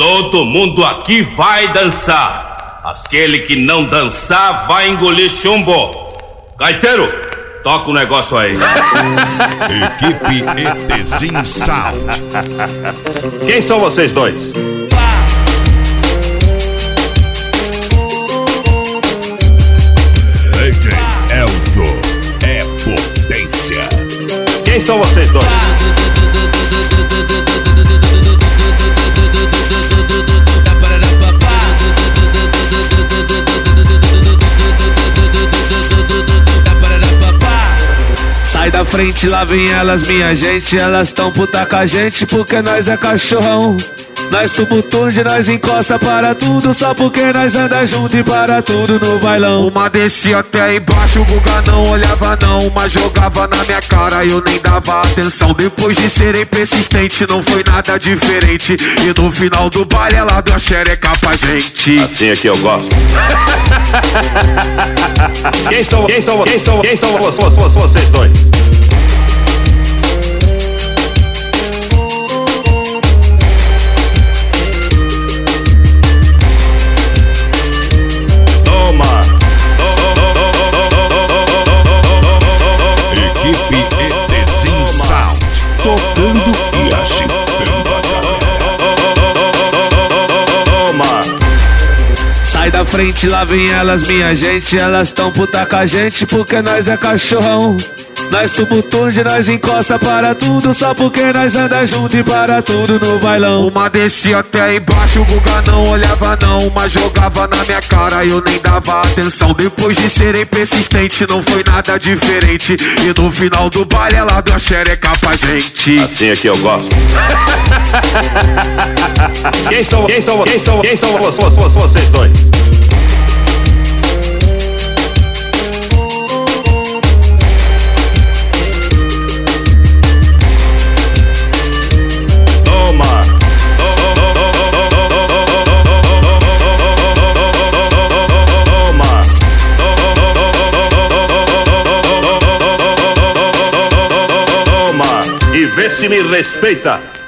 Todo mundo aqui vai dançar. Aquele que não dançar vai engolir chumbo. Gaiteiro, toca o negócio aí. Equipe ETZIN Sound. Quem são vocês dois? DJ Elzo é potência. Quem são vocês dois? Sai da frente, lá vem elas, minha gente. Elas tão puta com a gente porque nós é cachorrão. Nós tumultude, nós encosta para tudo, só porque nós anda junto e para tudo no bailão. Uma descia até embaixo, o Guga não olhava não. Uma jogava na minha cara e eu nem dava atenção. Depois de serem persistente, não foi nada diferente. E no final do baile ela deu a xereca pra gente. Assim é que eu gosto. Quem são vocês dois? Equipe ETZIN Sound, tocando e agitando a galera. Sai da frente, lá vem elas, minha gente. Elas tão puta com a gente porque nós é cachorrão. Nós tumultude, nós encosta para tudo, só porque nós anda junto e para tudo no bailão. Uma descia até embaixo, o Guga não olhava não. Uma jogava na minha cara e eu nem dava atenção. Depois de serem persistente, não foi nada diferente. E no final do baile ela deu a xereca pra gente. Assim é que eu gosto. Quem são vocês dois? E vê se me respeita.